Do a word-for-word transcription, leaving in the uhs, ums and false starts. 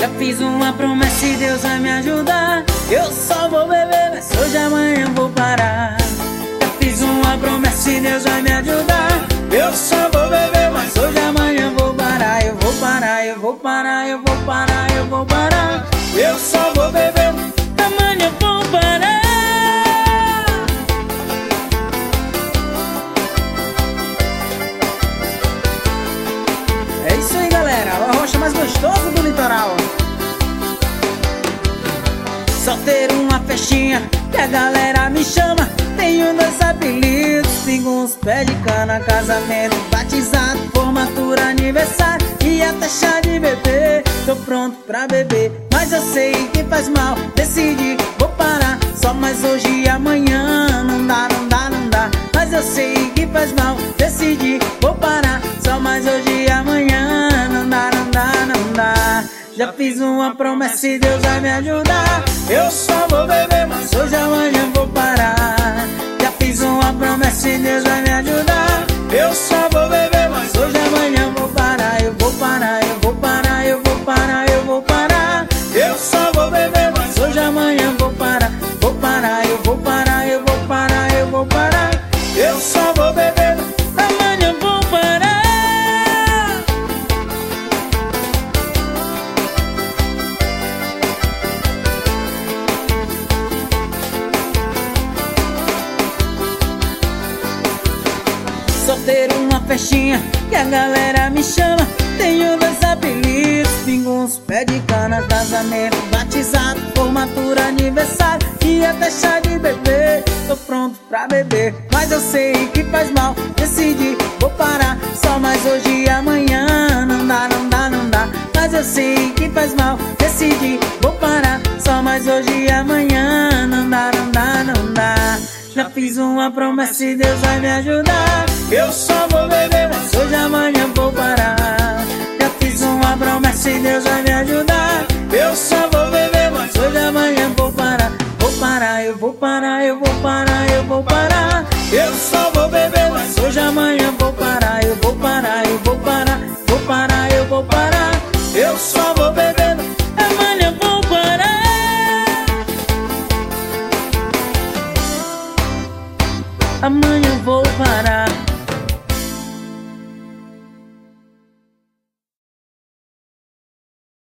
Já fiz uma promessa e Deus vai me ajudar. Eu só vou beber, mas hoje amanhã vou parar. Já fiz uma promessa e Deus vai me ajudar. Eu só vou beber, mas hoje amanhã vou parar. Eu vou parar, eu vou parar, eu vou parar, eu vou parar. Eu só vou beber, amanhã vou parar. É isso aí, galera, o arrocha mais gostoso do litoral. Solteiro, uma festinha que a galera me chama. Tenho dois apelidos, pinguns, pé de cana, casamento, batizado, formatura, aniversário e até chá de bebê. Tô pronto pra beber, mas eu sei que faz mal. Decidi, vou parar, só mais hoje e amanhã. Não dá, não dá, não dá, mas eu sei que faz mal. Decidi, vou parar, só mais hoje e amanhã. Não dá, não dá, não dá. Já fiz uma promessa e Deus vai me ajudar. Eu só vou beber, mas hoje amanhã vou parar. Já fiz uma promessa e Deus vai me ajudar. Eu só vou beber, mas hoje amanhã vou parar. Eu vou parar, eu vou parar, eu vou parar, eu vou parar. Eu só vou beber, mas hoje amanhã vou parar. Vou parar, eu vou parar, eu vou parar, eu vou parar. Eu só vou beber, amanhã vou parar. Solteiro, uma festinha que a galera me chama. Tenho dois apelidos, pinguns, pé de cana, casamento, batizado, formatura, aniversário e até chá de bebê. Tô pronto pra beber, mas eu sei que faz mal. Decidi, vou parar, só mais hoje e amanhã. Não dá, não dá, não dá, mas eu sei que faz mal. Decidi, vou parar, só mais hoje e amanhã. Não dá, não dá, não dá. Já fiz uma promessa e Deus vai me ajudar. Eu só vou beber, mas hoje amanhã vou parar. Já fiz uma promessa e Deus vai me ajudar. Eu só vou beber, mas hoje amanhã vou parar. Vou parar, eu vou parar, eu vou parar, eu vou parar. Eu só vou beber, mas hoje amanhã vou parar. Eu vou parar, eu vou parar, vou parar, eu vou parar. Eu só vou beber, amanhã vou parar. Amanhã